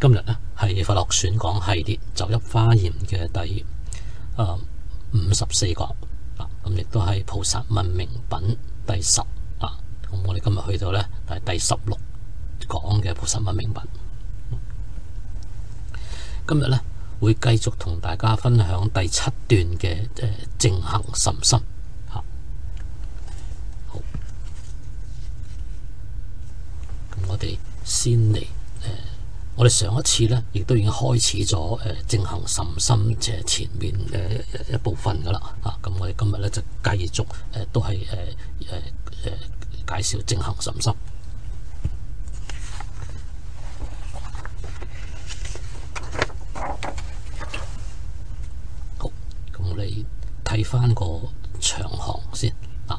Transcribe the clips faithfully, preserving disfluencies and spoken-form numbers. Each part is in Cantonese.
今日咧係佛學選講系列就一華嚴嘅第誒五十四講啊，咁亦都係菩薩問明品第十啊。咁我哋今日去到咧係第十六講嘅菩薩問明品。今日咧會繼續同大家分享第七段嘅誒淨行甚深嚇。好，咁我哋先嚟誒。我哋上一次咧，亦都已經開始咗誒淨行甚深即係前面嘅一部分噶啦啊！咁我哋今日咧就繼續誒、呃、都係誒誒誒介紹淨行甚深。好，咁我哋睇翻個長行先啊。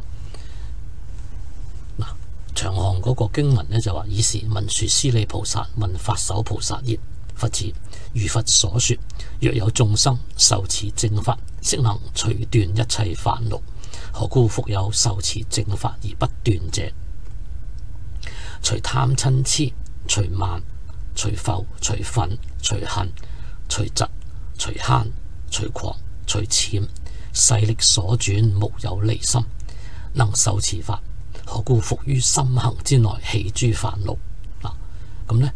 嗱，長行嗰個經文呢，就話：爾時文殊師利菩薩問法首菩薩言：佛子，如佛所說，若有眾生受持正法，悉能除斷一切煩惱，何故復有受持正法而不斷者？除貪嗔癡，除慢，除覆，除忿，除恨，除嫉，除慳，除狂，除諂，勢力所轉，無有離心，能受持法，何故復於心行之內起諸煩惱？嗱，咁咧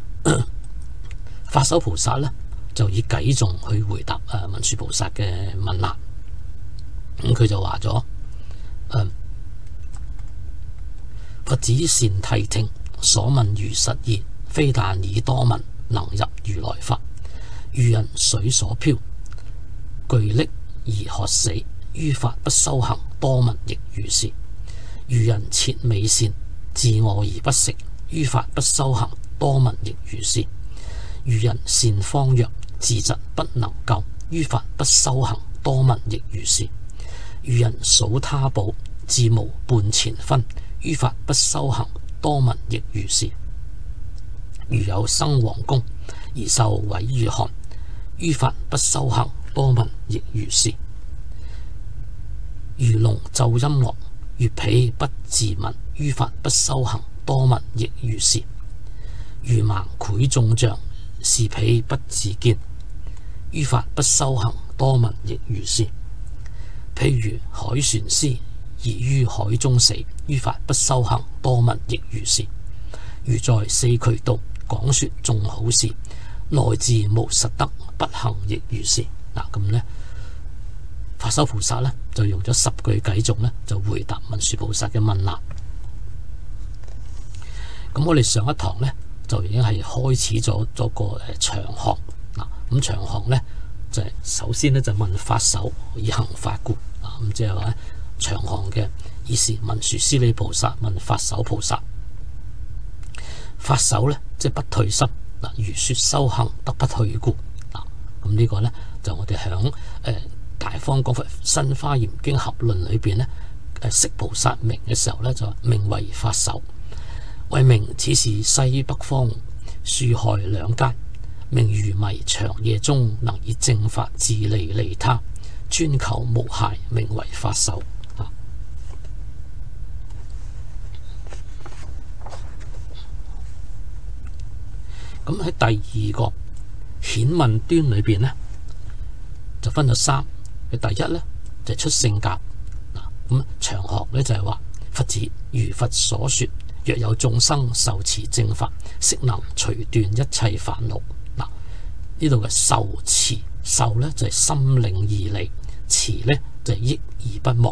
法首菩薩咧就以偈頌去回答誒文殊菩薩嘅問難。咁佢就話咗：誒，佛子善諦聽，所問如實義，非但已多聞，能入如來法。愚人水所漂，具溺而渴死，於法不修行，多聞亦如是。愚人設美善，自餓而不食，於法不修行，多聞亦如是。愚人善方藥，自疾不能救，於法不修行，多聞亦如是。愚人數他寶，自無半錢分，於法不修行，多聞亦如是。如有生王宮，而受毀御寒，於法不修行，多聞亦如是。如龍奏音樂，悅彼不自聞，於法不修行，多聞亦如是。如盲繪眾像，視彼不自見，於法不修行，多聞亦如是。譬如海船師，而於海中死，於法不修行，多聞亦如是。如在四渠道講說眾好事，內自無實得，不行亦如是。嗱，咁呢法首菩薩呢，就用咗十句偈頌呢，就回答文殊菩薩嘅問難。咁我哋上一堂呢，就已經係開始咗咗個誒長行嗱。咁長行呢，就係、是、首先呢，就問法首以行法故啊。咁即係話長行嘅爾時文殊師利菩薩問法首菩薩，法首呢，即係不退心嗱，如說修行得不退故嗱。咁呢個呢，就我哋響誒大方廣佛新華嚴經合論裏邊呢，誒釋菩薩名嘅時候呢，就名為法首，為名此是西北方樹害兩間，名愚迷長夜中能以正法自利利他，專求無害，名為法首。咁喺第二個顯問端裏邊呢，就分咗三。第一呢，就係、出聖教嗱，咁長行呢，就係、是、話佛子如佛所說，若有眾生受持正法，悉能除斷一切煩惱。嗱，呢度嘅受持受呢，就係、是、心領義理，持呢，就係、是、憶而不忘。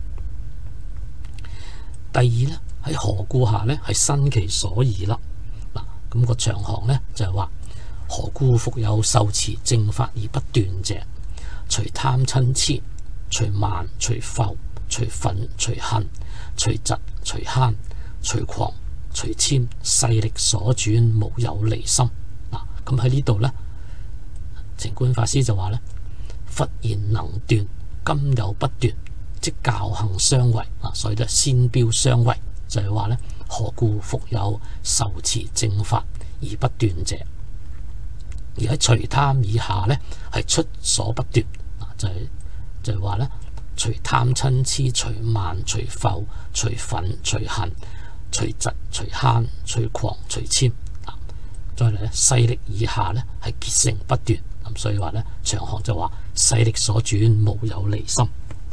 第二呢，喺何故下呢，係生其所疑啦。嗱，咁、那個長行呢，就係、是、話何故復有受持正法而不斷者？除貪嗔癡，除慢，除覆，除忿，除恨，除嫉，除慳，除狂，除諂，勢力所轉，無有離心。嗱，咁喺呢度呢，澄觀法師就話呢，佛言能斷，今有不斷，即教行相違啊，所以就先標相違，就係話呢，何故復有受持正法而不斷者？而喺除貪以下呢，係出所不斷啊，就係、是、就係、是、話呢，除貪嗔癡，除慢，除覆，除忿，除恨，除嫉，除慳，除狂，除諂啊。 再嚟咧，勢力以下咧係結成不斷。咁所以話咧，長行就話勢力所轉，無有離心。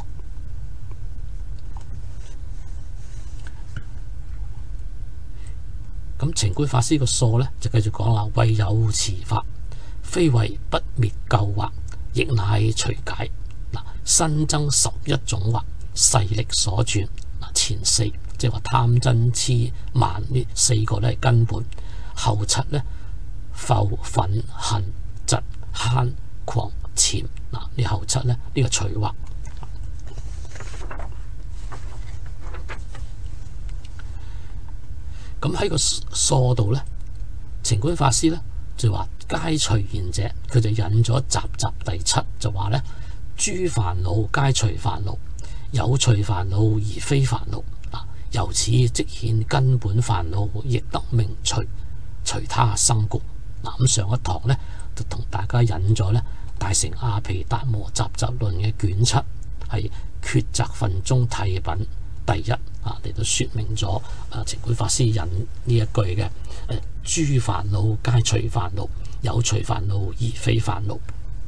咁澄觀法師個疏咧就繼續講啦，為有持法，非為不滅舊惑，亦乃除解。嗱，新增十一種惑，勢力所轉。嗱，前四即係話貪嗔癡慢呢四個咧係根本，後七咧覆忿恨嫉慳誑諂。嗱，呢後七咧呢個除惑。咁喺個疏度咧，澄觀法師咧就話皆除賢者，佢就引咗集集第七，就話咧諸煩惱皆除煩惱，有除煩惱而非煩惱。啊，由此即顯根本煩惱亦得名除，除他生故。嗱，咁上一堂咧就同大家引咗咧大乘阿毗達摩雜集論嘅卷七，係抉擇分中諦品第一。啊，嚟到說明咗啊，澄觀法師引呢一句嘅誒，諸煩惱皆除煩惱，有除煩惱而非煩惱。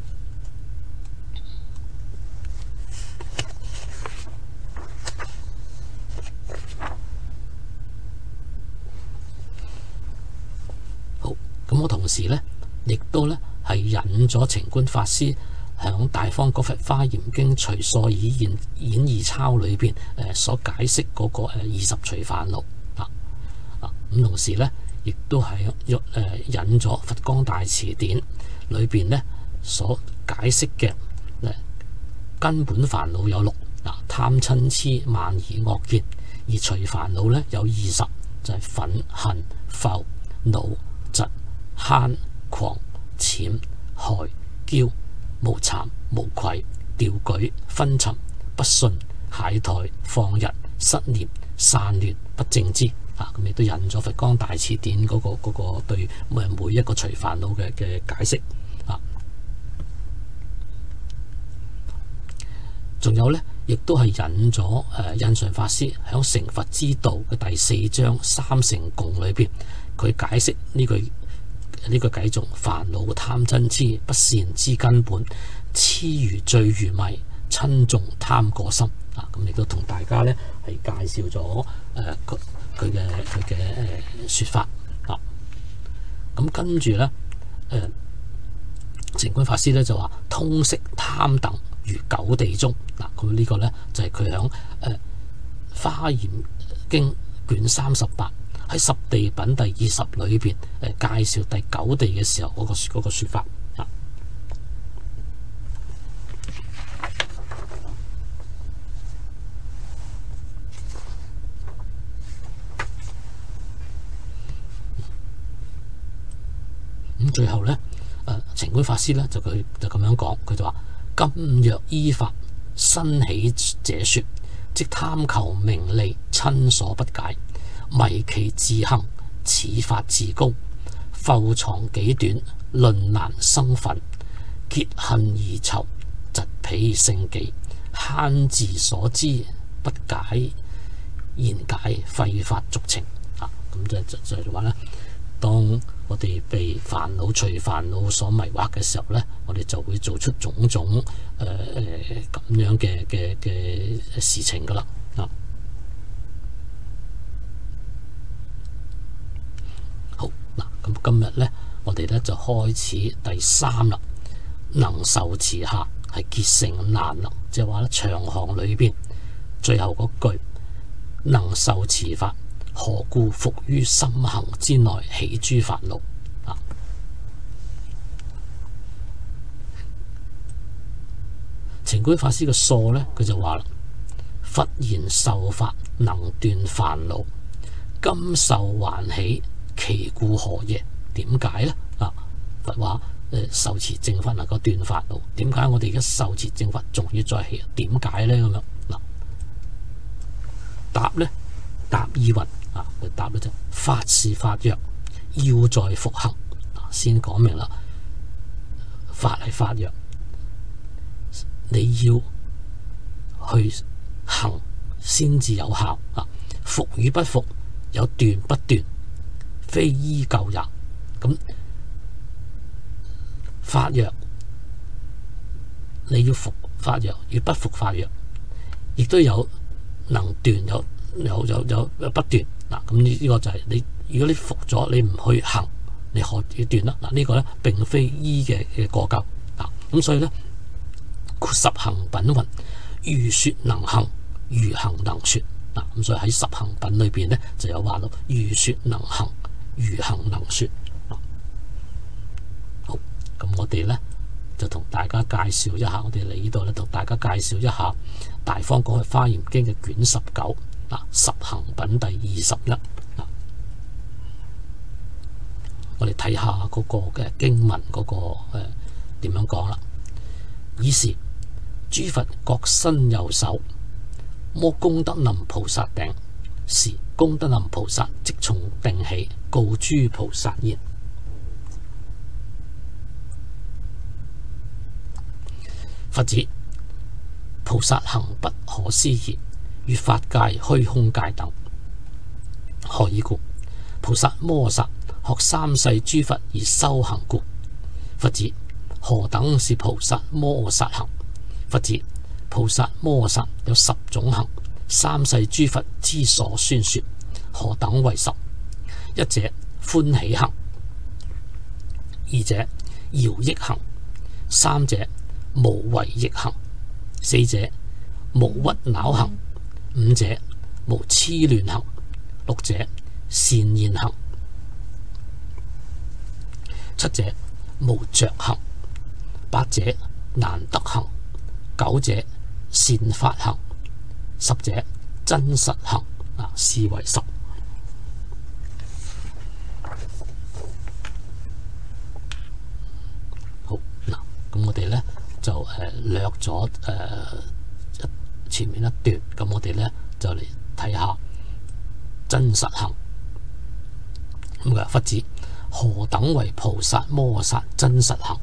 好，咁我同時咧，亦都咧係引咗澄觀法師喺《大方廣佛華嚴經隨疏已演演義鈔》裏邊誒所解釋嗰個二十除煩惱啊啊，咁同時咧亦都係誒引咗佛光大辭典裏邊咧所解釋嘅誒根本煩惱有六啊，貪嗔癡慢疑惡見，而除煩惱咧有二十，就係忿恨覆惱嫉慳誑諂害驕無慚無愧掉舉昏沉不信懈怠放逸失念散亂不正知。啊，咁亦都引咗佛光大辭典嗰、那個嗰、那個對每每一個除煩惱嘅嘅解釋。啊，仲有咧，亦都係引咗誒、呃、印順法師喺成佛之道嘅第四章三乘共裏邊，佢解釋呢句。呢個偈頌煩惱貪嗔癡不善之根本，癡愚醉愚迷親重貪過心。啊，咁亦都同大家咧係介紹咗誒佢佢嘅佢嘅誒説法。啊，咁跟住咧誒澄觀法師咧就話通識貪等如九地中。嗱，咁呢個咧就係佢響誒華嚴經卷三十八。喺十地品第二十裏邊誒介紹第九地嘅時候嗰、那個嗰、那個說法。啊，咁最後咧誒澄觀法師咧就佢就咁樣講，佢就話今若依法生起者說，即貪求名利親所不解，迷其自行，此法自高，覆藏己短，論難生忿，結恨而囚，疾彼勝己，慳自所知，不解言解廢法俗情。啊，咁就就就係話咧，當我哋被煩惱隨煩惱所迷惑嘅時候咧，我哋就會做出種種誒誒咁樣嘅嘅嘅事情噶啦。啊，好嗱，咁今日咧，我哋咧就開始第三啦。能受持下係結成難能，即係話咧長行裏邊最後嗰句，能受持法，何故伏於心行之內起諸煩惱？啊，澄觀法師嘅疏咧，佢就話啦：佛言受法能斷煩惱，今受還起，其故何耶？點解咧？啊，佛話誒受持正法能夠斷煩惱，點解我哋而家受持正法仲要再起？點解咧？咁樣嗱，答咧答意云啊，佢答咧就法是法藥，要在復行。先講明啦，法係法藥，你要去行先至有效啊！復與不復，有斷不斷，非依舊也。 咁發藥，你要服發藥，與不服發藥，亦都有能斷，有有有有不斷。嗱，咁呢呢個就係你，如果你服咗，你唔去行，你可以斷啦。嗱，呢個咧並非醫嘅嘅過咎。嗱，咁所以咧，十行品云：如說能行，如行能說。嗱，咁所以喺十行品裏邊咧就有話咯，如說能行，如行能說。好，咁我哋咧就同大家介紹一下，我哋嚟呢度咧同大家介紹一下《大方廣學華嚴經》嘅卷十九，嗱，十行品第二十一。嗱，我哋睇下嗰個嘅經文嗰、那個誒點樣講啦。爾時諸佛各伸右手，摩功德林菩薩頂。時功德林菩薩即從定起，告諸菩薩言：佛子，菩薩行不可思議，如法界、虛空界等。何以故？菩薩摩薩學三世諸佛而修行故。佛子，何等是菩薩摩薩行？佛子，菩薩摩薩有十種行，三世諸佛之所宣說，何等為十？一者歡喜行，二者饒益行，三者無違逆行，四者無屈惱行，五者無痴亂行，六者善言行，七者無着行，八者難得行，九者善法行，十者真實行。啊，是為十。好，嗱，咁我哋咧就誒、呃、略咗誒、呃、前面一段，咁我哋咧就嚟睇下真實行。咁嘅佛子，何等為菩薩摩薩真實行？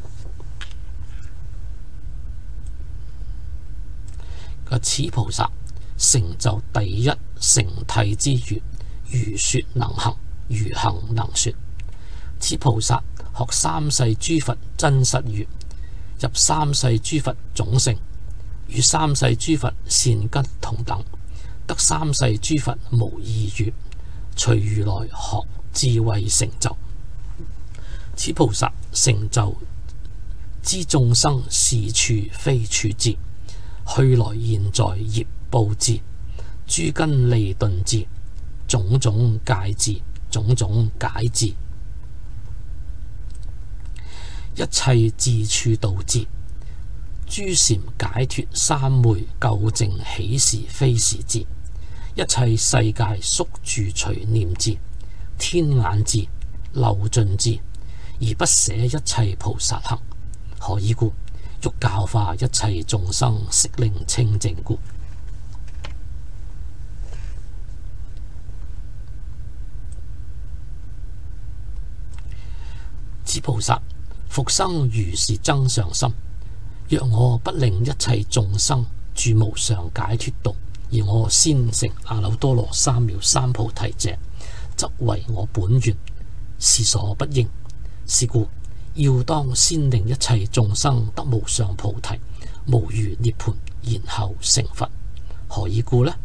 個此菩薩成就第一成諦之語，如說能行，如行能說。此菩薩學三世諸佛真實語，入三世諸佛種性，與三世諸佛善根同等，得三世諸佛無異語，隨如來學智慧成就。此菩薩成就知眾生是處非處智，去來現在業報智，諸根利鈍智，種種戒智，種種解智，一切智處道智，諸禪解脫三昧究竟起時非時智，一切世界宿住隨念智，天眼智，漏盡智，而不捨一切菩薩行。何以故？欲教化一切眾生，悉令清淨故。此菩薩復生如是增上心，若我不令一切眾生住無上解脫道，而我先成阿耨多羅三藐三菩提者，則為我本願，是所不應。是故要當先令一切眾生得無上菩提，無餘涅槃，然後成佛。何以故呢？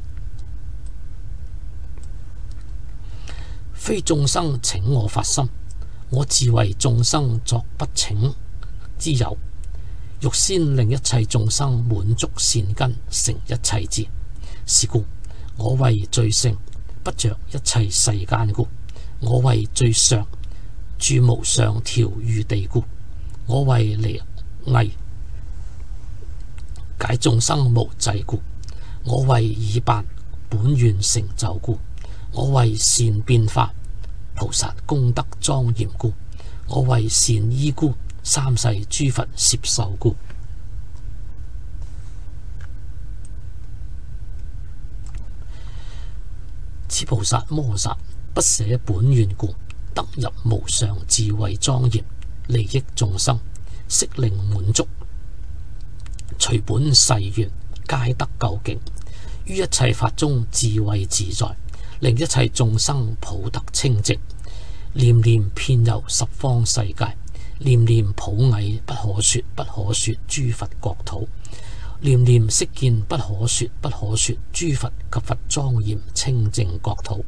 非眾生請我發心，我自為眾生作不請之有，欲先令一切眾生滿足善根，成一切智。是故我為最勝，不着一切世間故；我為最上，住無上調御地故；我為離偽解眾生無際故；我為已辦本願成就故；我為善變化菩薩功德莊嚴故；我為善依怙三世諸佛攝受故。此菩薩摩薩不捨本願故，得入無上智慧莊嚴，利益眾生，悉令滿足，隨本誓願，皆得究竟，於一切法中智慧自在，令一切眾生普得清淨， 念念遍遊十方世界，念念普詣不可說不可說諸佛國土，念念悉見不可說不可說諸佛及佛莊嚴清淨國土。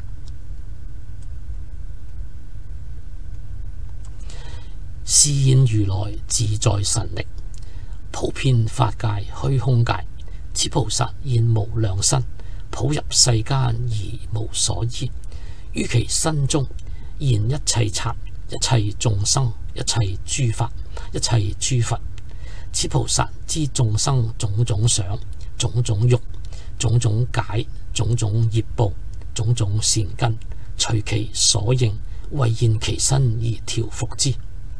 是現如來自在神力，普遍法界虛空界。此菩薩現無量身，普入世間而無所依。於其身中現一切剎，一切眾生，一切諸法，一切諸佛。此菩薩知眾生種種想、種種欲、種種解、種種業報、種種善根，隨其所應，為現其身而調伏之。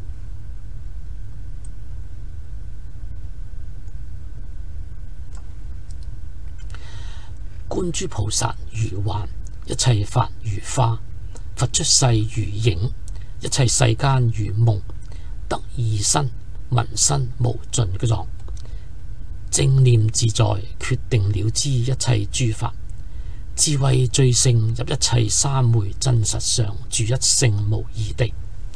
觀諸菩薩如幻，一切法如花，佛出世如影，一切世間如夢，得二身聞身無盡藏，正念自在，決定了知一切諸法，智慧最勝入一切三昧真實相，住一性無二地。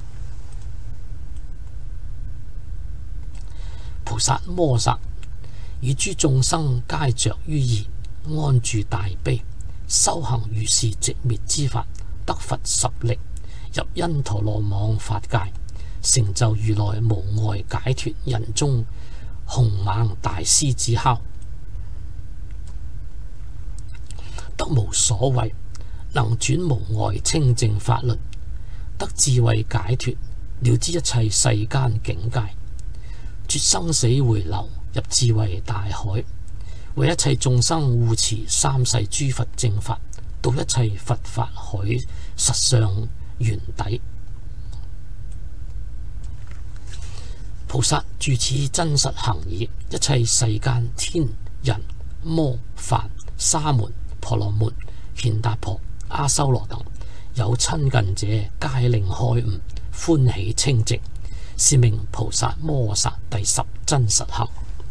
菩薩摩薩與諸眾生皆着於義，安住大悲，修行如是寂滅之法，得佛十力，入因陀羅網法界，成就如來無礙解脫人中鴻猛大獅子吼，得無所畏，能轉無礙清淨法輪，得智慧解脫，了知一切世間境界，絕生死回流，入智慧大海，為一切眾生護持三世諸佛正法，到一切佛法海實相原底。菩薩住此真實行義，一切世間天人魔梵沙門婆羅門乾達婆阿修羅等有親近者，皆令開悟歡喜清淨，是名菩薩摩薩第十真實行。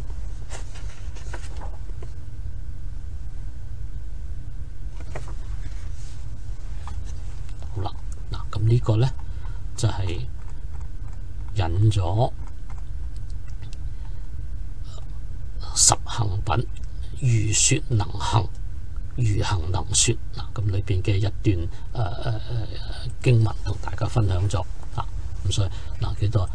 好啦，嗱咁呢個呢，就係、是、引咗十行品，如說能行，如行能說。嗱，咁裏邊嘅一段誒誒、呃、經文同大家分享咗啊。咁所以嗱，叫做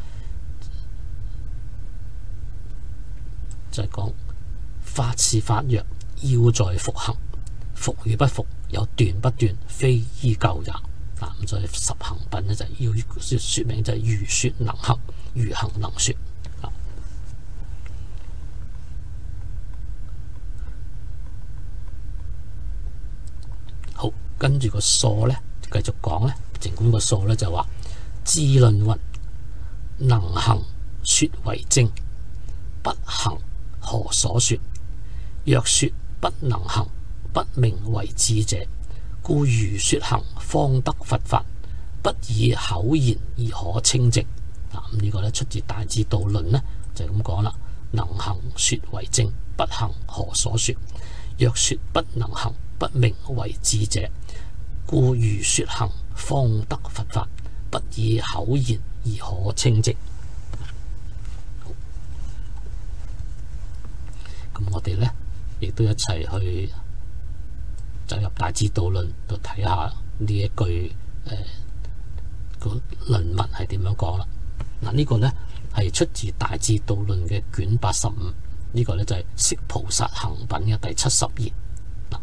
就係、是、講法是法藥，要在服行，服與不服，有斷不斷，非依舊也。嗱，咁所以十行品咧就係要說說明就係如說能行，如行能說。好，跟住個疏咧，繼續講咧。淨觀個疏咧就話：智論云，能行說為正，不行何所說？若說不能行，不名為智者。故如說行，方得佛法，不以口言而可清淨。嗱，咁呢個咧出自《大智度論》咧，就係咁講啦。能行說為正，不行何所說？若說不能行，不名為智者。故如說行，方得佛法，不以口言而可清淨。咁我哋咧亦都一齊去走入《大智度論》度睇下呢一句誒、呃那個論文係點樣講啦。嗱，呢個咧係出自《大智度論》嘅卷八十五，呢個咧就係、是《釋菩薩行品》嘅第七十頁。嗱，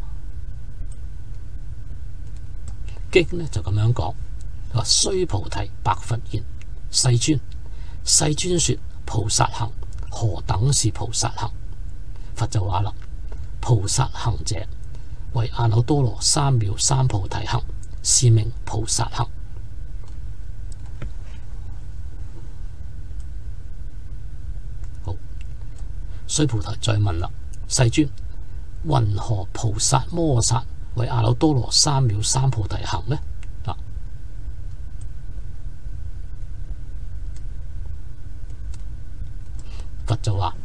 經咧就咁樣講，話須菩提白佛言：世尊，世尊說菩薩行何等是菩薩行？佛就話啦：菩薩行者，為阿耨多羅三藐三菩提行，是名菩薩行。好，須菩提再問啦：世尊，云何菩薩摩薩為阿耨多羅三藐三菩提行呢？啊，佛就話：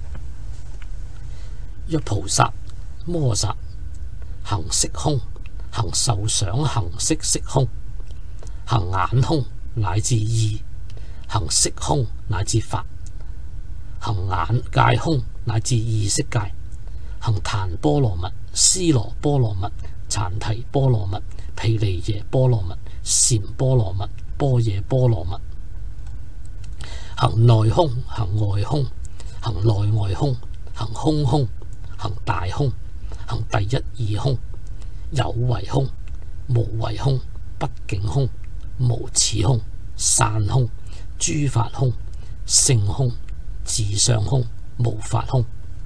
若菩薩摩薩行識空，行受想行識識空， 行眼空乃至意，行色空乃至法，行眼界空乃至意識界，行檀波羅蜜、尸羅波羅蜜、禪提波羅蜜、毗梨耶波羅蜜、禪波羅蜜、般若波羅蜜，行內空、行外空、行內外空、行空空、行大空、行第一義空、有為空、無為空、不境空、無始空、散空、諸法空、性空、自相空、無法空。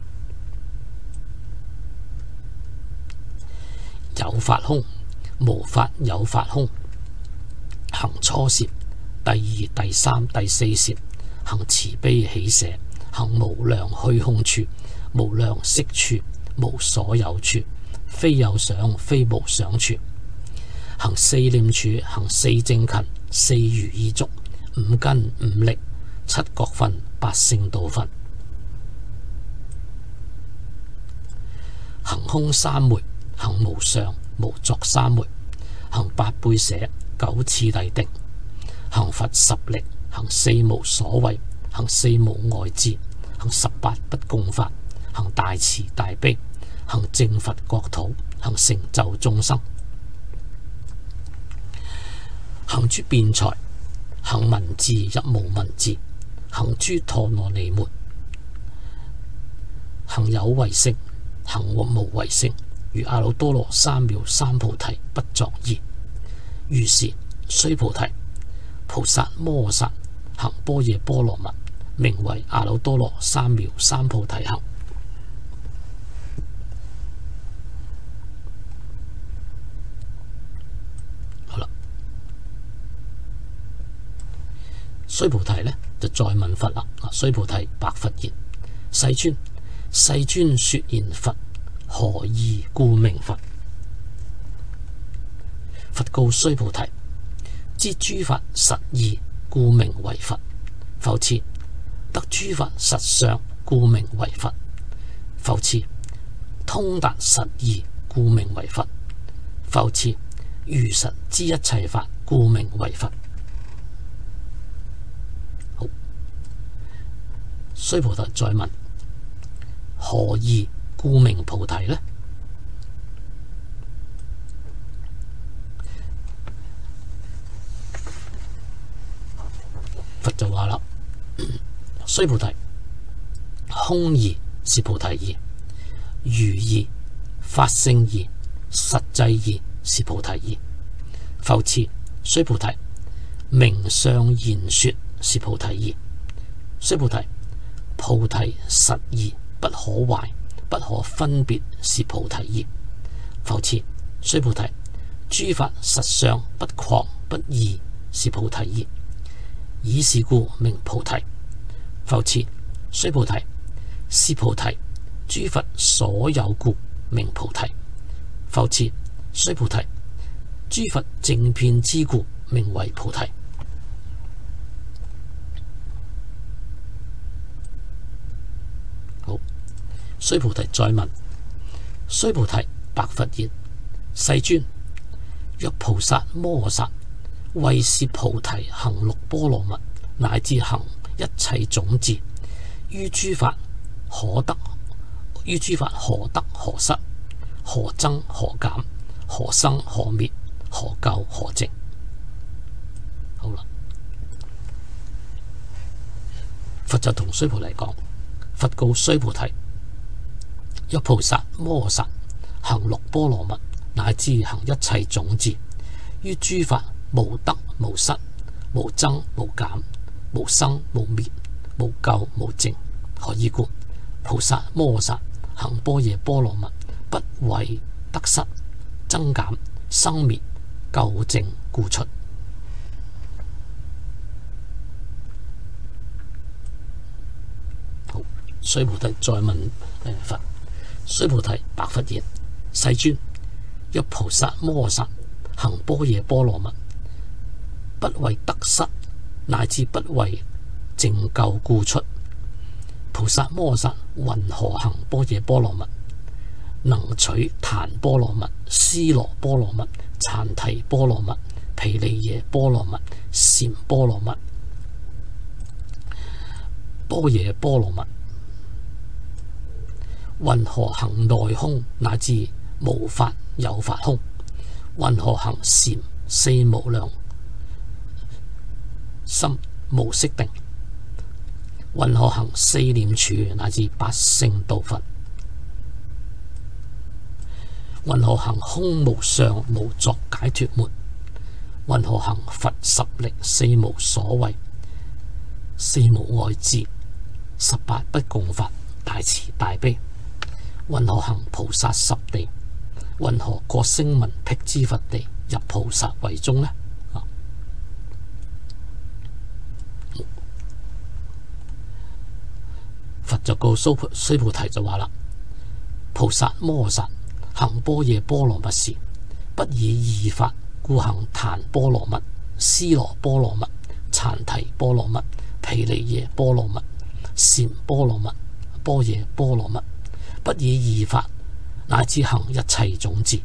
有法空、無法有法空，行初攝、第二、第三、第四攝，行慈悲喜捨，行無量虛空處，無量色處，無所有處，非有想非無想處，行四念處，行四正勤，四如意足，五根五力，七覺分，八聖道分，行空三昧，行無上無作三昧，行八輩捨，九次第定，行佛十力，行四無所畏，行四無礙智，行十八不共法，行大慈大悲，行正佛國土，行成就眾生，行諸辯才，行文字入無文字，行諸陀羅尼門，行有為性，行無為性，如阿耨多羅三藐三菩提不作意。如是須菩提，菩薩摩訶薩行般若波羅蜜，名為阿耨多羅三藐三菩提行。好啦，須菩提呢就再問佛啦。須菩提白佛言：世尊，世尊說言佛，何義故名佛？佛告須菩提：知諸法實義，故名為佛。復次，得諸法實相，故名為佛。復次，通達實義，故名為佛。復次，如實知一切法，故名為佛。好，須菩提再問：何義故名菩提呢？佛就話啦：須菩提，空義是菩提義，如義、法性義、實際義是菩提義。復次，須菩提，名相言說是菩提義。須菩提，菩提實義不可壞不可分別是菩提義。復次，須菩提，諸法實相不誑不異是菩提義。以是故名菩提。復次，須菩提，是菩提，諸佛所有故名菩提。復次，須菩提，諸佛正遍知故名為菩提。好，須菩提再問：須菩提白佛言：世尊，若菩薩摩訶薩為是菩提行六波羅蜜，乃至行一切種智，於諸法可得，於諸法何得何失，何增何減，何生何滅，何垢何淨。好啦，佛就同須菩提講：佛告須菩提，若菩薩摩訶薩行六波羅蜜，乃至行一切種智，於諸法無得無失，無增無減，無生無滅，無垢無淨。何以故？菩薩摩訶薩行般若波羅蜜，不為得失、增減、生滅、垢淨故出。好，須菩提再問佛：須菩提白佛言：世尊，若菩薩摩訶薩行般若波羅蜜，不為得失，乃至不為淨垢故出。菩薩摩訶薩云何行般若波羅蜜？能取檀波羅蜜、尸羅波羅蜜、禪提波羅蜜、 毗梨耶波羅蜜、禪波羅蜜、般若波羅蜜，云何行內空乃至無法有法空？云何行禪四無量心無色定？云何行四念處乃至八聖道分？云何行空無相無作解脫門？云何行佛十力四無所謂四無礙智十八不共法大慈大悲？云何行菩薩十地？云何過聲聞辟支佛地入菩薩位中呢？啊、佛就告須須菩提就話啦：菩薩摩薩行般若波羅蜜時，不以二法故行檀波羅蜜、尸羅波羅蜜、禪提波羅蜜、毗梨耶波羅蜜、禪波羅蜜、般若波羅蜜，不以二法乃至行一切種智。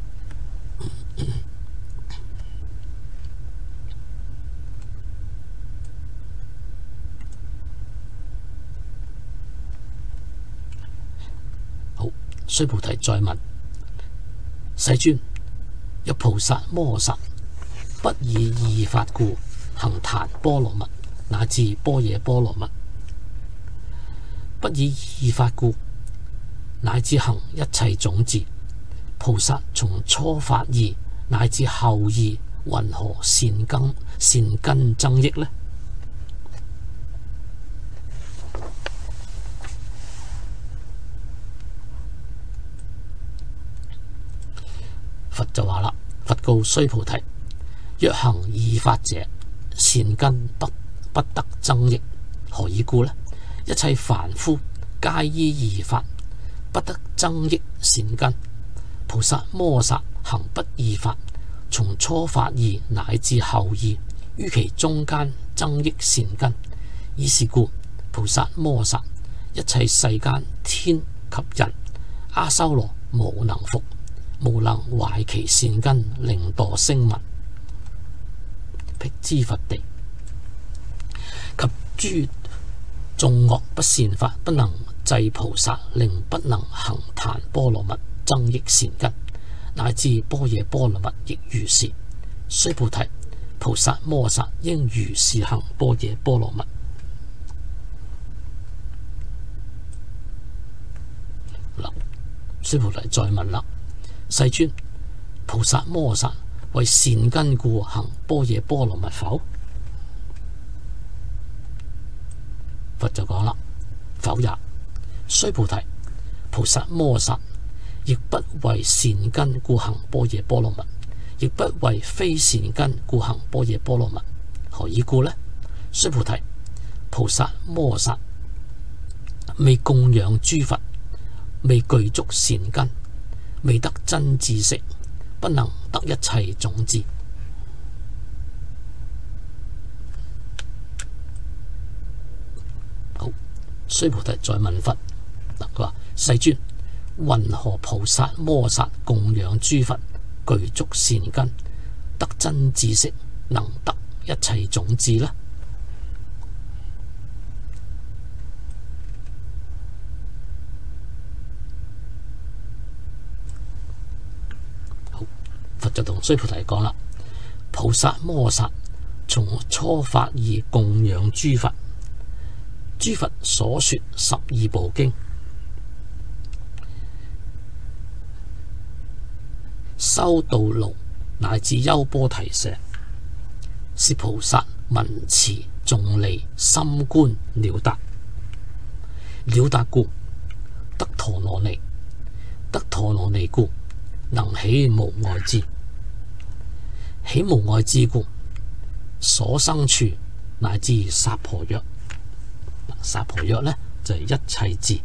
好，須菩提再問世尊：若菩薩摩薩不以二法故行檀波羅蜜乃至般若波羅蜜，不以二法故乃至行一切種智，菩薩從初發意乃至後意，云何善根善根增益呢？佛就話啦：佛告須菩提，若行二法者，善根不不得增益。何以故呢？一切凡夫皆依二法，不得增益善根。菩薩摩薩行不二法，從初發意乃至後意，於其中間增益善根。以是故，菩薩摩薩一切世間天及人阿修羅無能伏，無能壞其善根，令墮聲聞辟支佛地，及諸眾惡不善法，不能制菩薩，令不能行檀波羅蜜增益善根，乃至般若波羅蜜亦如是。須菩提，菩薩摩薩應如是行般若波羅蜜。嗱，須菩提再問啦：世尊，菩薩摩薩為善根故行般若波羅蜜否？佛就講啦：否也。須菩提，菩薩摩薩亦不為善根故行般若波羅蜜，亦不為非善根故行般若波羅蜜。何以故呢？須菩提，菩薩摩薩未供養諸佛，未具足善根，未得真知識，不能得一切種智。好，須菩提再問佛，嗱，佢話：世尊，云何菩薩摩薩供養諸佛，具足善根，得真知識，能得一切種智呢？好，佛就同須菩提講啦：菩薩摩薩從初發意供養諸佛，諸佛所說十二部經，修道路乃至優波提舍，是菩薩聞持誦利心觀了達，了達故得陀羅尼，得陀羅尼故能起無礙智，起無礙智故所生處乃至薩婆約。薩婆約呢就係、是、一切智，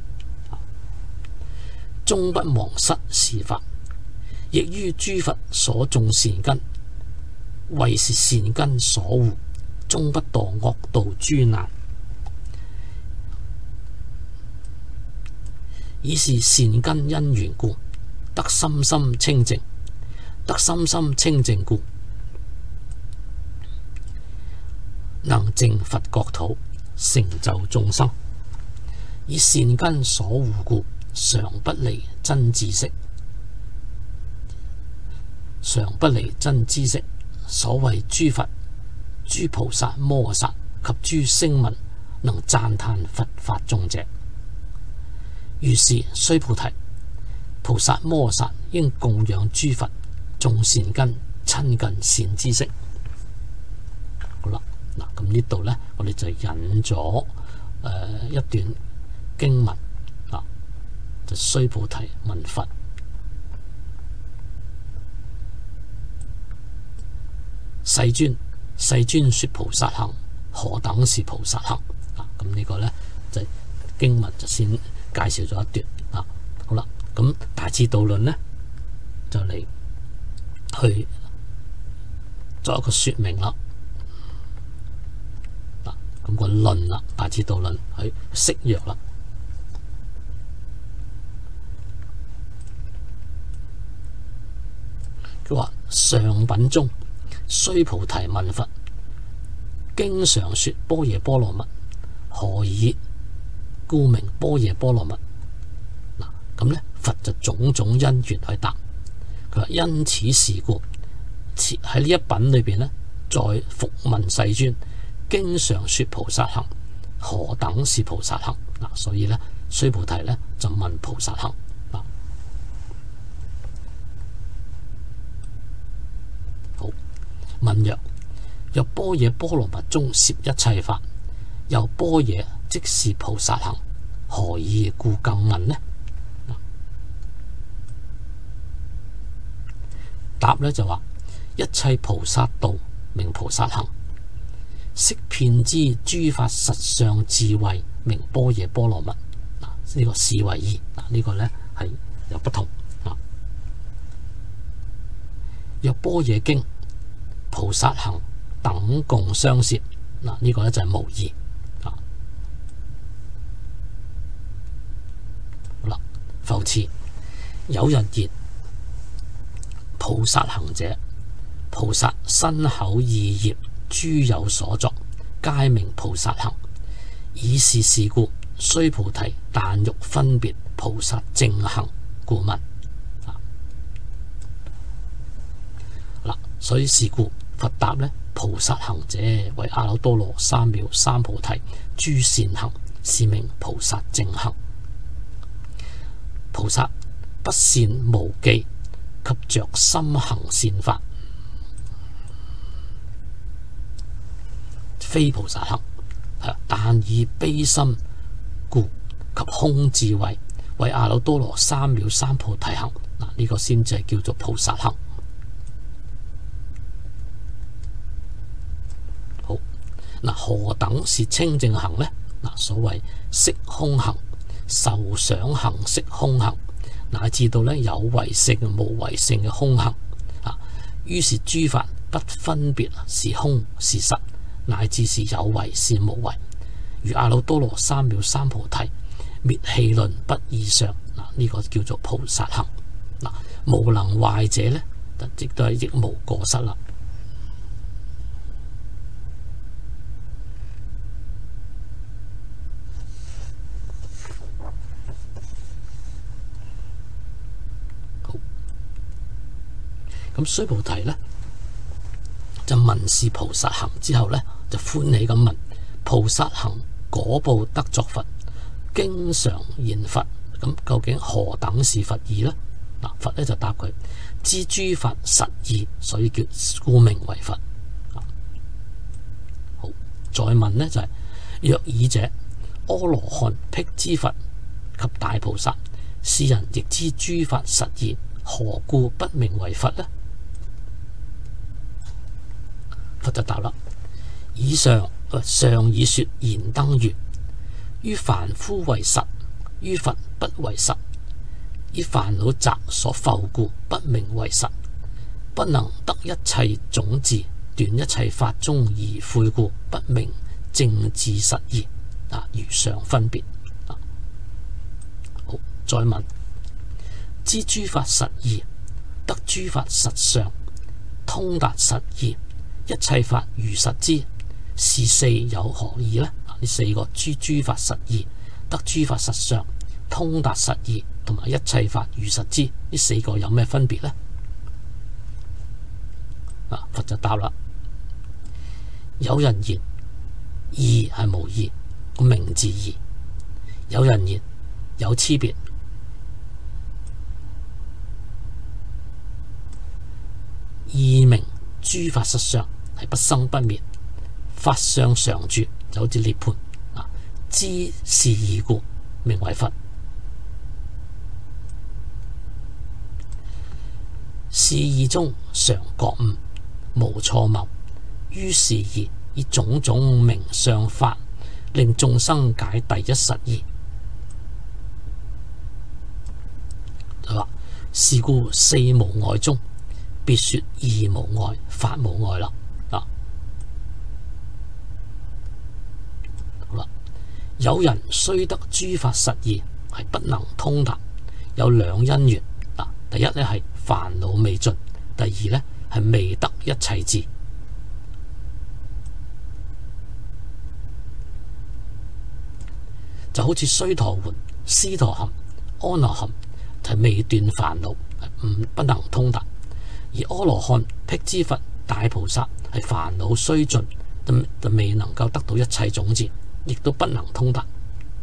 終不忘失是法，亦於諸佛所種善根，為是善根所護，終不墮惡道諸難。以是善根因緣故，得心心清淨，得心心清淨故， 能淨佛國土，成就眾生。以善根所護故，常不離真知識。常不離真知識，所謂諸佛、諸菩薩摩薩及諸聲聞，能讚歎佛法眾者。如是須菩提，菩薩摩薩應供養諸佛，種善根，親近善知識。好啦，嗱咁呢度呢，我哋就引咗誒、呃、一段經文啊，就須菩提問佛：世尊，世尊說菩薩行，何等是菩薩行？啊，咁呢個呢，就經文就先介紹咗一段啊。好啦，咁大智度論呢，就嚟去作一個說明啦。嗱，咁個論啦，大智度論去釋約啦。佢話上品中，須菩提問佛：經常說般若波羅蜜，何以故名般若波羅蜜？嗱，咁咧佛就種種因緣去答。佢話因此事故，喺呢一品裏邊咧，再復問世尊：經常說菩薩行，何等是菩薩行？嗱，所以咧須菩提咧就問菩薩行。好，問曰：若般若波羅蜜中攝一切法，又般若即是菩薩行，何以故更問呢？答呢就話：一切菩薩道名菩薩行，識遍知諸法實相智慧名般若波羅蜜。嗱，呢個是為義。嗱，呢個呢係有不同。若般若經、菩薩行等共相攝，嗱，呢個呢就係無異。好啦，復次有人言：菩薩行者，菩薩身口意業諸有所作，皆名菩薩行。以是事故，須菩提但欲分別菩薩正行，故問。嗱，所以是故佛答呢：菩薩行者為阿耨多羅三藐三菩提諸善行，是名菩薩正行。菩薩不善無記，及着心行善法，非菩薩行。但以悲心故及空智慧，為阿耨多羅三藐三菩提行。嗱，呢個先至係叫做菩薩行。好，嗱，何等是清淨行呢？嗱，所謂色空行、受想行識空行，乃至到咧有為性無為性嘅空行啊。於是諸法不分別是空是實，乃至是有為是無為，如阿耨多羅三藐三菩提滅氣論不異常。嗱，呢個叫做菩薩行。嗱，無能壞者咧，亦都係亦無過失啦。咁須菩提呢，就聞是菩薩行之後呢，就歡喜咁問：菩薩行果報得作佛，經常言佛，咁究竟何等是佛義呢？嗱，佛呢就答佢：知諸法實義，所以叫故名為佛。好，再問呢就係、是：若爾者，阿羅漢辟支佛及大菩薩，是人亦知諸法實義，何故不名為佛呢？佛就答啦：以上上已說燃燈喻，於凡夫為實，於佛不為實。以煩惱集所覆故，不名為實。不能得一切種智，斷一切法中而悔故，不名正智實義。啊，如上分別。啊，好，再問：知諸法實義，得諸法實相，通達實義，一切法如實知， 是四有何異呢？呢四個諸諸法實義、得諸法實相、通達實義同埋一切法如實知，呢四個有咩分別呢？啊，佛就答啦：有人言義係無義，個名字義；有人言有差別，義名諸法實相係不生不滅，法相常住，就好似涅槃啊。知是義故，名為佛。是義中常覺悟，無錯謬。於是義以種種名相法，令眾生解第一實義。就話是故四無礙中，別說義無礙、法無礙啦。啊，好啦，有人雖得諸法實義，係不能通達，有兩因緣。嗱，第一咧係煩惱未盡，第二咧係未得一切智。就好似須陀洹、斯陀含、阿那含，係未斷煩惱，唔不能通達；而阿羅漢、辟支佛、大菩薩係煩惱雖盡，就未能夠得到一切種智，亦都不能通達。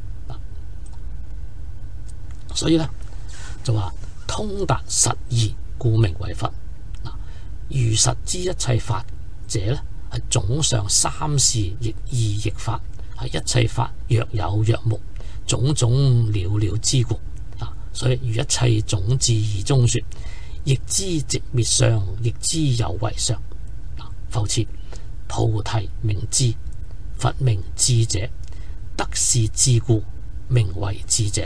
所以咧就話通達實義，故名為佛。如實知一切法者咧，係總上三事亦義亦法。係一切法若有若無，種種了了之故啊！所以如一切種智義中說，亦知寂滅相，亦知有為相。復次，菩提名智，佛名智者，得是智故，名為智者。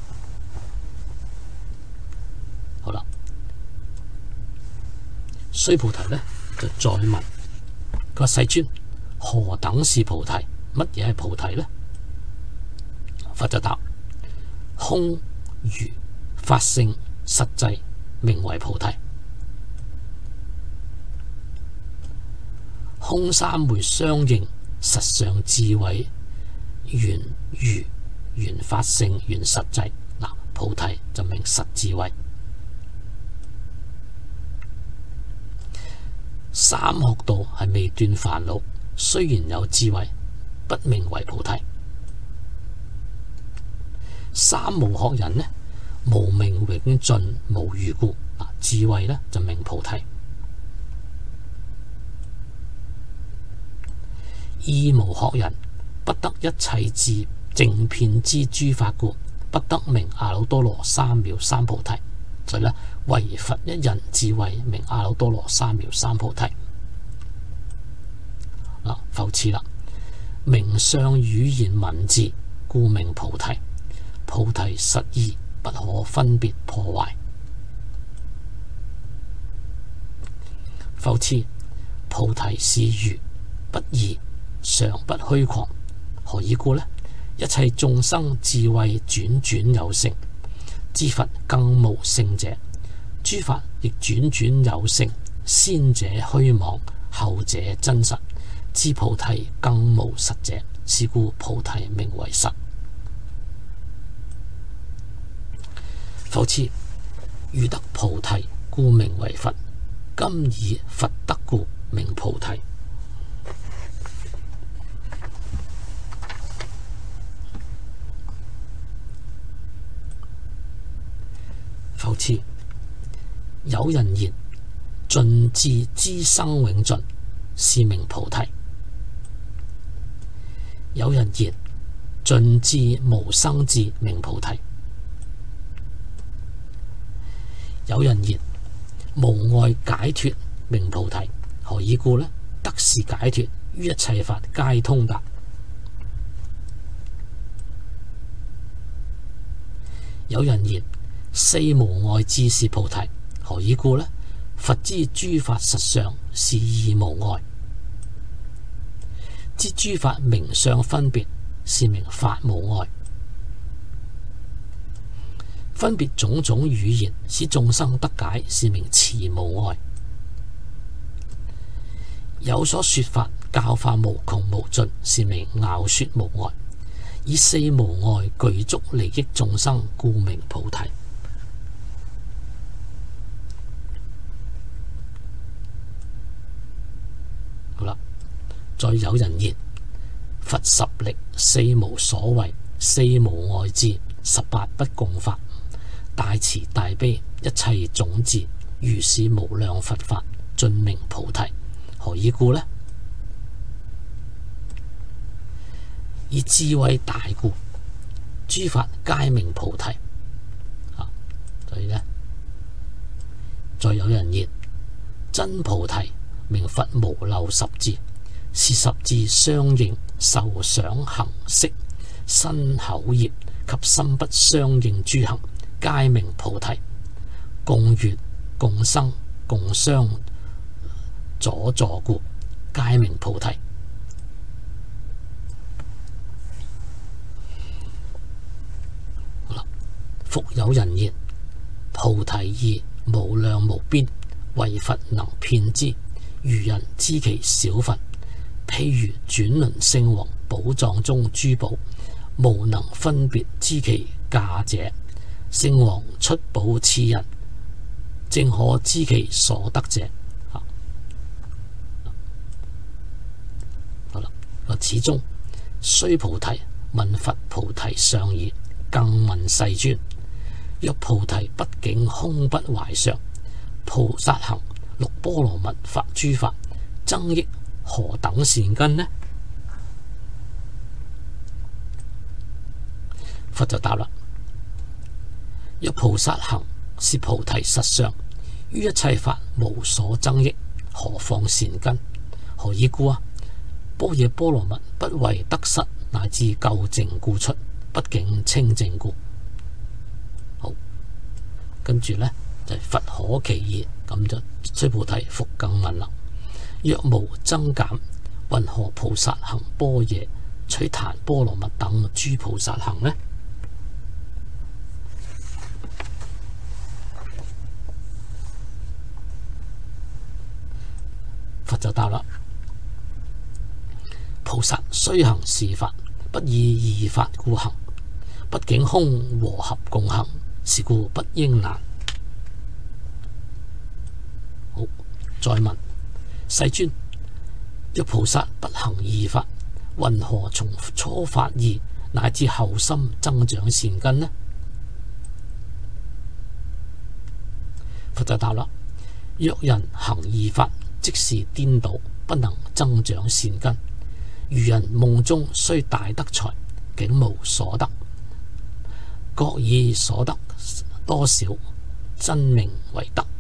好啦，須菩提呢就再問佢話：世尊，何等是菩提？乜嘢係菩提呢？佛就答：空如法性實際，名為菩提。空三昧相應，實相智慧，緣如緣法性緣實際。嗱，菩提就名實智慧。三學道係未斷煩惱，雖然有智慧，不名為菩提。三無學人呢，無明永盡無餘故，智慧呢就名菩提。二無學人不得一切智正遍知諸法故，不得名阿耨多羅三藐三菩提。所以呢，唯佛一人智慧，名阿耨多羅三藐三菩提。嗱，復次啦。名相語言文字，故名菩提。菩提實義，不可分別破壞。復次，菩提是如，不異，常不虛誑。何以故呢？一切眾生智慧轉轉有性，知佛更無性者，諸法亦轉轉有性，先者虛妄，後者真實。知菩提更無實者，是故菩提名為實。復次，如得菩提，故名為佛。今以佛得故，名菩提。復次，有人言盡智知生永盡，是名菩提。有人言盡智無生智，名菩提。有人言無礙解脫，名菩提。何以故呢？得是解脫，於一切法皆通達。有人言四無礙智是菩提。何以故呢？佛知諸法實相是義無礙，知諸法名相分別，是名法無礙。分別種種語言，使眾生得解，是名詞無礙。有所說法教化無窮無盡，是名樂說無礙。以四無礙具足利益眾生，故名菩提。好啦，再有人言：佛十力，四無所謂，四無礙智，十八不共法，大慈大悲，一切種智，如是無量佛法，盡名菩提。何以故呢？以智慧大故，諸法皆名菩提。啊，所以呢，再有人言：真菩提，名佛無漏十智，是十智相應，受想行識身口業及心不相應諸行，皆名菩提。共緣共生共相佐助故，皆名菩提。復有人言：菩提義無量無邊，唯佛能遍知。愚人知其少分，譬如轉輪聖王寶藏中諸寶，無能分別知其價者。聖王出寶賜人，正可知其所得者。好啦，此中須菩提問佛菩提相義，更問世尊：若菩提畢竟空不壞相，菩薩行六波羅蜜法諸法，增益何等善根呢？佛就答啦：若菩薩行是菩提實相，於一切法無所增益，何況善根？何以故啊？般若波羅蜜不為得失乃至究竟故出，畢竟清淨故。好，跟住呢，就係、是、佛可其義，咁就須菩提復更問啦：若無增減，云何菩薩行般若，取檀波羅蜜等諸菩薩行呢？佛就答啦：菩薩雖行是法，不以二法故行，畢竟空和合共行，是故不應難。好，再問世尊：若菩薩不行二法，云何從初發意乃至後心增長善根呢？佛就答啦：若人行二法，即是顛倒，不能增長善根。愚人夢中雖大得財，竟無所得，各以所得多少，真名為得。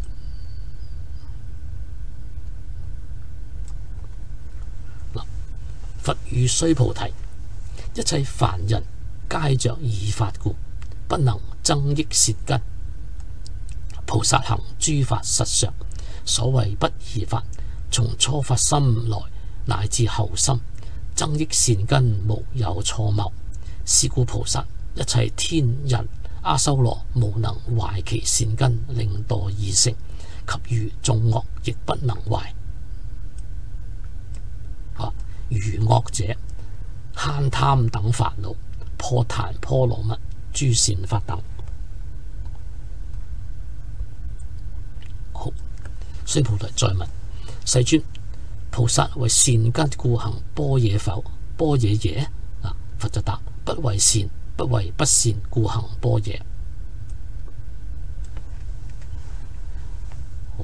佛語須菩提：一切凡人皆着二法故，不能增益善根。菩薩行諸法實相，所謂不二法，從初發心來乃至後心，增益善根無有錯謬。是故菩薩一切天人阿修羅無能壞其善根，令墮二乘，及餘眾惡亦不能壞。啊，餘惡者慳貪等煩惱，破檀波羅蜜諸善法等。好，須菩提再問世尊：菩薩為善根故行般若否？般若耶？啊，佛就答：不為善，不為不善故行般若。好，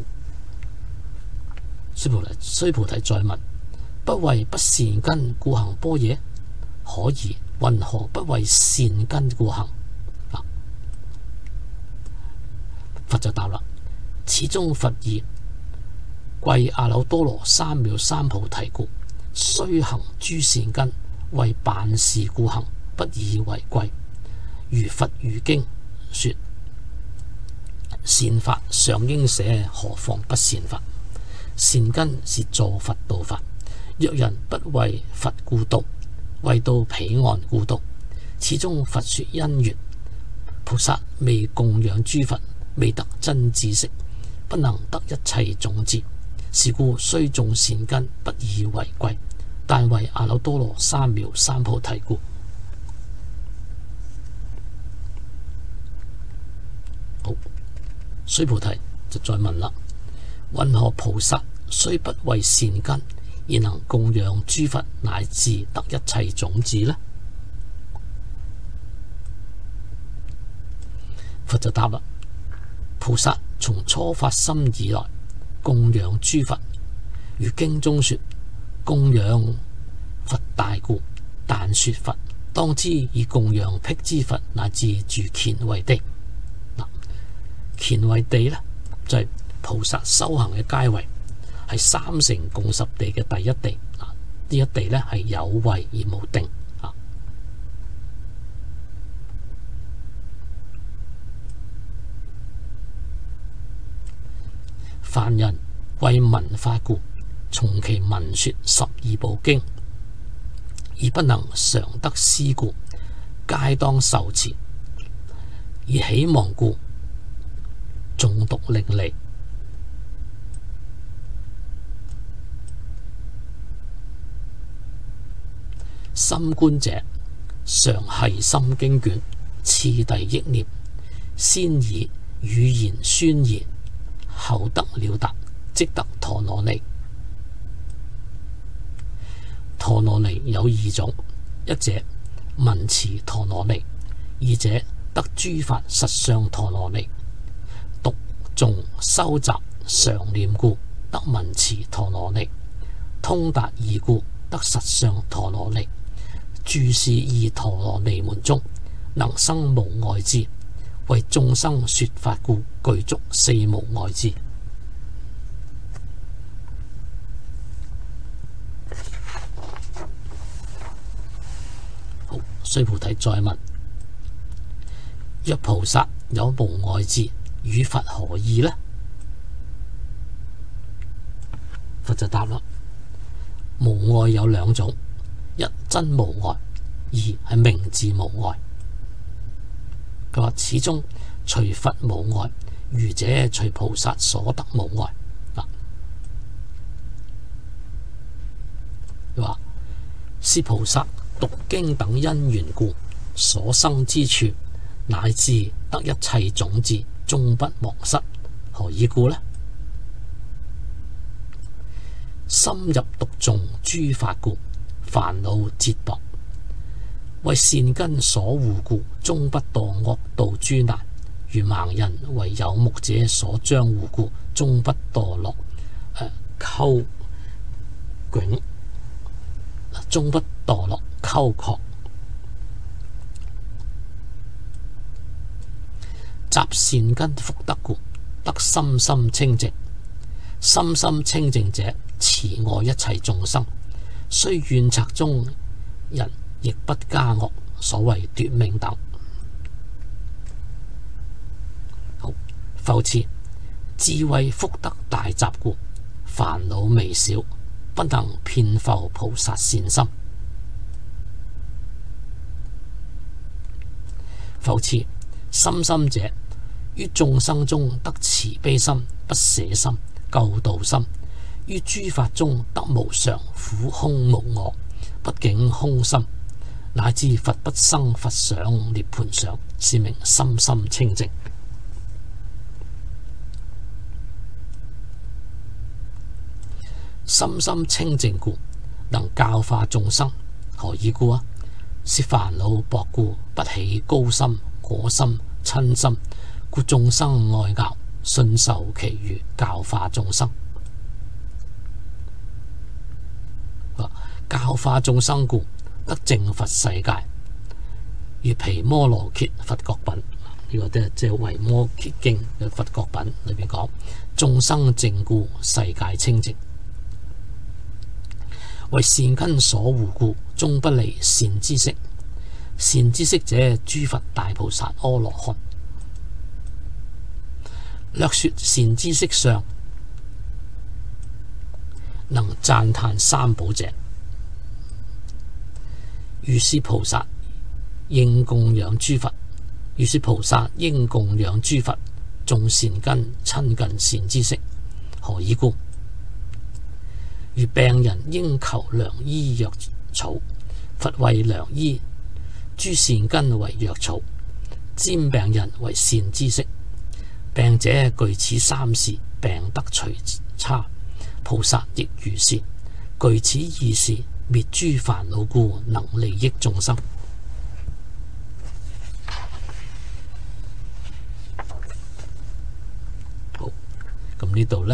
須菩提，須菩提再問：不為不善根故行般若？可以，云何不為善根故行？啊，佛就答啦：此中佛言，貴阿耨多羅三藐三菩提故，須行諸善根，為辦事故行，不以為貴。如佛語經說：善法尚應捨，何況不善法？善根是助佛道法，若人不為佛故道，為到彼岸故道。此中佛說因緣，菩薩未供養諸佛，未得真知識，不能得一切種智。 是故雖種善根，不以為貴，但為阿耨多羅三藐三菩提故。好，須菩提就再問啦：云何菩薩雖不為善根，而能供養諸佛乃至得一切種子呢？佛就答啦：菩薩從初發心以來，供養諸佛，如經中說，供養佛大故，但說佛當知以供養辟支佛乃至住乾惠地。嗱，乾惠地呢，就係、是、菩薩修行嘅階位，係三乘共十地嘅第一地。嗱，呢一地呢，係有位而無定。啊，凡人為聞法故，從其聞說十二部經，而不能常得思故，皆當受持；而喜忘故，誦讀伶俐。心觀者，常繫心經卷，次第憶念，先以語言宣言，後得了達，即得陀羅尼。陀羅尼有二種，一者聞持陀羅尼，二者得諸法實相陀羅尼。讀誦修習常念故，得聞持陀羅尼；通達義故，得實相陀羅尼。住是二陀羅尼門中，能生無礙智，為眾生說法故，具足四無礙智。好，須菩提再問：若菩薩有無礙智，與佛何異呢？佛就答啦：無礙有兩種。一真無礙，二係名字無礙。佢話始終隨佛無礙，愚者隨菩薩所得無礙。嗱，佢話是菩薩讀經等因緣故，所生之處，乃至得一切種子，終不忘失。何以故呢？深入讀誦諸法故，煩惱折薄，為善根所護故，終不墮惡道諸難。如盲人為有目者所將護故，終不墮落誒溝迥，終不墮落溝壑。集善根福德故，得心心清淨。心心清淨者，慈愛一切眾生。雖怨賊中人，亦不加惡，所謂奪命等。好，復次，智慧福德大集故，煩惱微小，不能遍覆菩薩善心。復次，深心者，於眾生中得慈悲心、不捨心、救度心。於諸法中得無常、苦空無我、不境空心，乃至佛不生佛想、涅槃想，是名心心清淨。心心清淨故，能教化眾生。何以故啊？是煩惱薄故，不起高深、果深、親心，故眾生愛樂，信受其語，教化眾生。教化眾生故，得正佛世界。如毗摩羅羯佛國品，呢個即係即係維摩詰經嘅佛國品裏邊講，眾生淨故，世界清淨。為善根所護故，終不離善知識。善知識者，諸佛大菩薩阿羅漢。略說善知識相，能讚歎三寶者，如是菩薩應供養諸佛。如是菩薩應供養諸佛，種善根，親近善知識。何以故？ 如病人應求良醫藥草，佛謂良醫，諸善根為藥草，瞻病人為善知識。病者具此三事，病得除差。菩薩亦如是，具此二事，滅諸煩惱故，能利益眾生。好，咁呢度呢，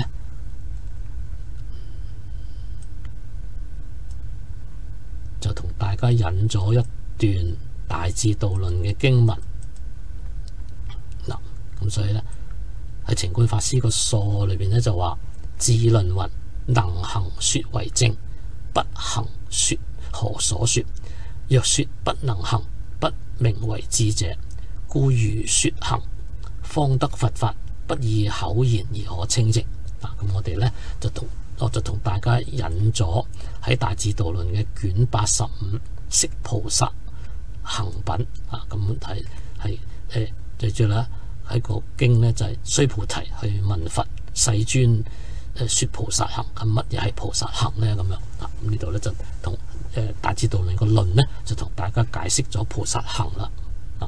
就同大家引咗一段大智度論嘅經文。嗱，咁所以呢，喺澄觀法師個疏裏邊呢，就話智論云：能行說為正，不行說何所說？若說不能行，不名為智者。故如說行，方得佛法，不以口言而可稱之。嗱，咁我哋呢，就同我就同大家引咗喺大智度論嘅卷八十五釋菩薩行品啊，咁係係誒最主要咧喺個經呢，就係、是、須菩提去問佛世尊。誒說菩薩行，咁乜嘢係菩薩行呢？咁樣啊，咁呢度咧就同誒大智度論個論呢，就同大家解釋咗菩薩行啦。啊，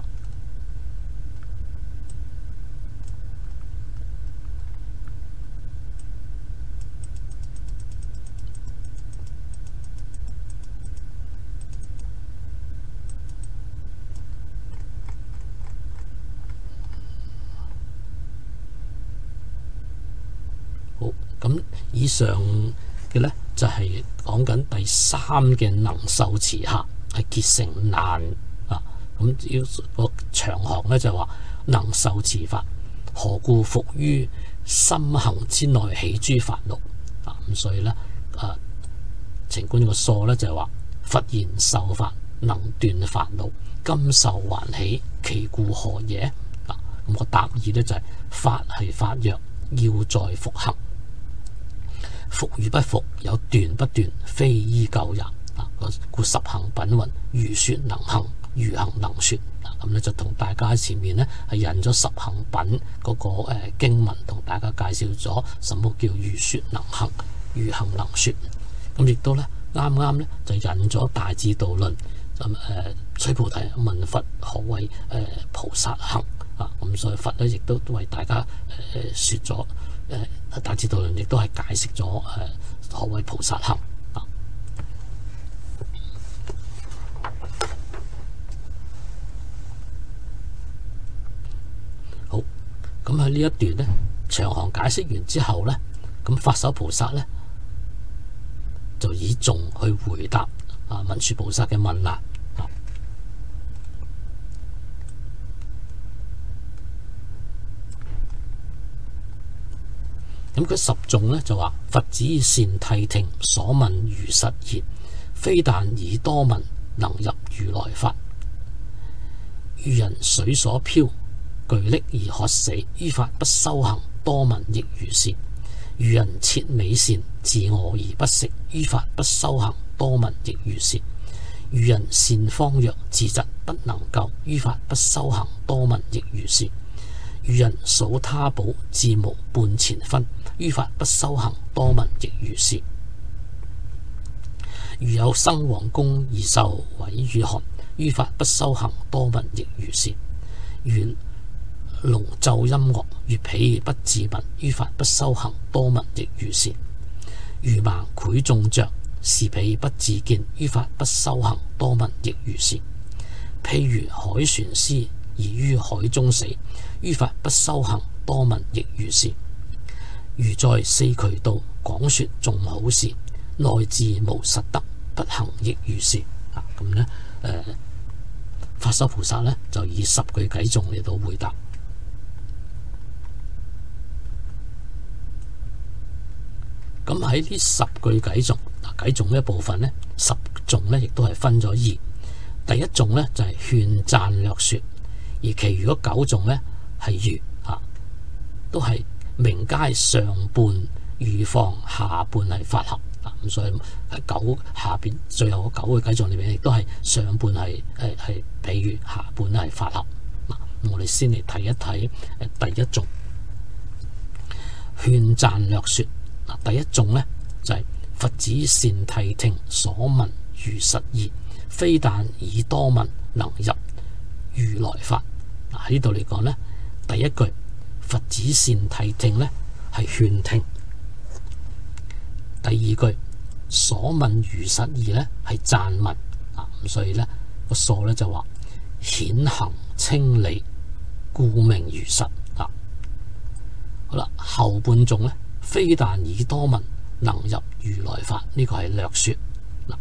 好。咁以上嘅呢，就係講緊第三嘅能受持下係結成難啊！咁要個長行呢，就話能受持法，何故復於心行之內起諸煩惱啊？咁所以呢，啊，澄觀個疏呢，就係話佛言受法能斷煩惱，今受還起，其故何耶？嗱、啊，咁、那個答意呢，就係、是、法係法藥，要在復行。復與不復，有斷不斷，非依舊也。啊，故十行品云：如說能行，如行能說。啊，咁咧就同大家喺前面呢係引咗十行品嗰個誒經文，同大家介紹咗什麼叫如說能行，如行能說。咁亦都咧啱啱咧就引咗大智度論。咁誒，須菩提問佛何謂誒菩薩行？啊，咁所以佛咧亦都為大家誒說咗。誒大智度論亦都係解釋咗誒何謂菩薩行啊。好，咁喺呢一段呢，長行解釋完之後呢，咁法手菩薩呢，就以頌去回答啊文殊菩薩嘅問難。咁佢十頌咧就話：佛子善諦聽，所問如實言，非但耳多聞，能入如來法。遇人水所漂，具溺而渴死，於法不修行，多聞亦如是。遇人設美善，自餓而不食，於法不修行，多聞亦如是。遇人善方藥，自疾不能救，於法不修行，多聞亦如是。遇人數他寶，自無半錢分，於法不修行，多聞亦如是。如有生王宮而受毀與寒，於法不修行，多聞亦如是。如龍奏音樂，悅彼而不自聞，於法不修行，多聞亦如是。如盲膾中著，視彼不自見，於法不修行，多聞亦如是。譬如海船師而於海中死，於法不修行，多聞亦如是。如在四渠道講說眾好事，內自無實德，不行亦如是。啊，咁呢，誒、呃，法手菩薩呢，就以十句偈頌嚟到回答。咁喺呢十句偈頌，嗱偈頌呢一部分呢，十頌呢亦都係分咗二。第一頌呢，就係、是、勸讚略說，而其餘嗰九頌呢，係如啊，都係明階上半預放，下半係法合。咁、啊、所以喺九下邊最後嗰九個偈頌裏邊，亦都係上半係誒係譬如，下半係法合。嗱、啊，我哋先嚟睇一睇誒第一頌勸讚略說。嗱，第一頌呢，就係、是、 佛子善諦聽，所聞如實義，非但以多聞，能入如來法。喺呢度嚟講呢，第一句佛子善諦聽呢係勸聽，第二句所聞如實義呢係讚聞啊。咁所以呢個疏呢就話顯行清理，故名如實啊。好啦，後半頌呢，非但以多聞，能入如來法，呢、這個係略說嗱。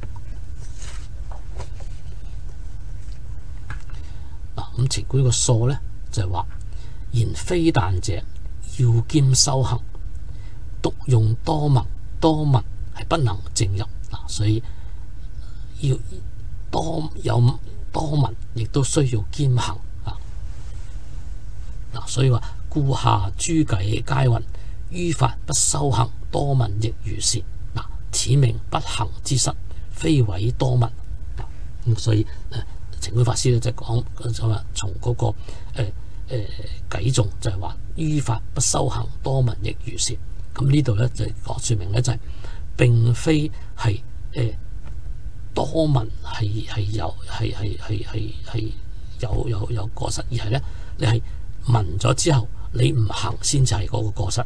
嗱咁前觀個疏呢，就係、是、話言非但者，要兼修行，獨用多聞，多聞係不能證入嗱，所以要多有多聞，亦都需要兼行啊。嗱，所以話故下諸偈皆云，於法不修行，多聞亦如是。嗱，此名不行之失，非毀多聞。咁所以誒，澄觀法師咧就講就話從嗰個誒誒偈頌就係話於法不修行，多聞亦如是。咁呢度咧就講說明咧就係、是、並非係誒、呃、多聞係係有係係係係係有有有過失，而係咧你係聞咗之後你唔行先至係嗰個過失。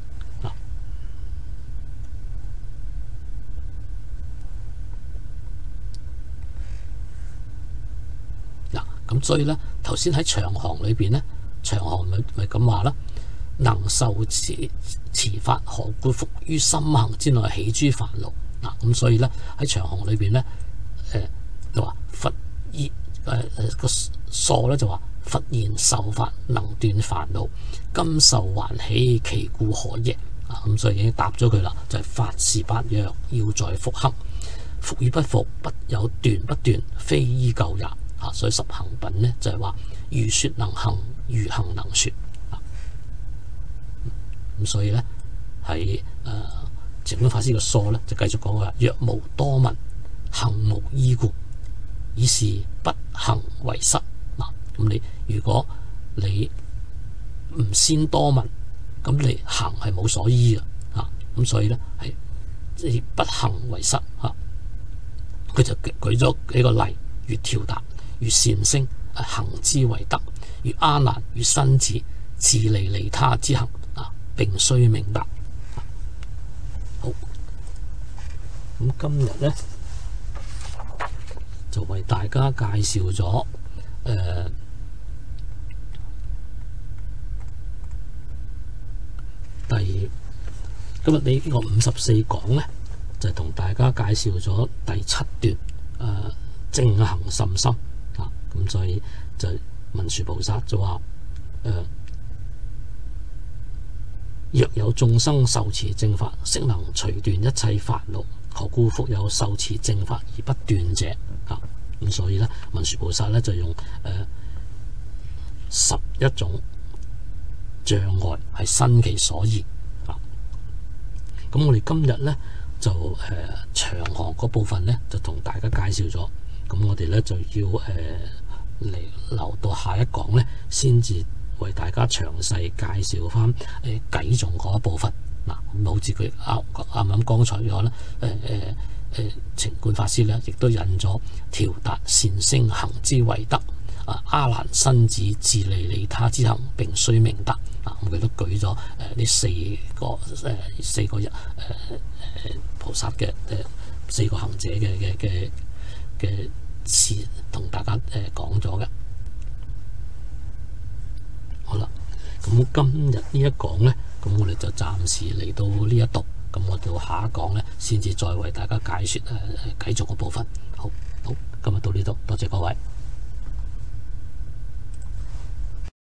咁所以咧，頭先喺長行裏邊咧，長行咪咪咁話啦，能受持持法，何故復於心行之內起諸煩惱？嗱，咁所以咧喺長行裏邊咧，誒就話佛言誒誒個疏咧就話佛言受法能斷煩惱，今受還起，其故何耶？啊，咁所以已經答咗佢啦，就係、是、法是八樣，要在復行，復與不復，不有斷不斷，非依舊也。啊，所以十行品呢，就係、是、話如說能行，如行能說啊。咁所以呢，喺誒澄觀法師嘅疏呢，就繼續講話：若無多聞，行無依故，以是不行為失。嗱，咁你如果你唔先多聞，咁你行係冇所依嘅啊。咁所以呢，係即係不行為失啊。佢就舉咗幾個例，如調達，如善聲，行之為德；如阿難，如身子，自利利他之行啊，並須明達。好，咁今日咧就為大家介紹咗誒、呃、第今日你呢個五十四講咧，就同大家介紹咗第七段誒、呃、正行甚深。咁所以就文殊菩薩就話：誒、呃，若有眾生受持正法，悉能除斷一切煩惱，何故復有受持正法而不斷者？啊，咁所以咧，文殊菩薩咧就用誒、呃、十一種障礙係生其所現。啊，咁我哋今日咧就誒、呃、長行嗰部分咧就同大家介紹咗，咁我哋咧就要誒。呃嚟留到下一講咧，先至為大家詳細介紹翻誒偈頌嗰一部分。嗱，咁好似佢啱啱啱剛才講咧，誒誒誒澄觀法師咧，亦都引咗調達善聲行之為德，啊阿難身子自利利他之行，並須明達。啊，咁佢都舉咗誒呢四個誒、呃、四個人誒誒、呃、菩薩嘅誒、呃、四個行者嘅嘅嘅嘅。是同大家誒講咗嘅。好啦，咁今日呢一講呢，咁我哋就暫時嚟到呢一度，咁我哋下一講呢，先至再為大家解説誒偈頌嘅部分。好。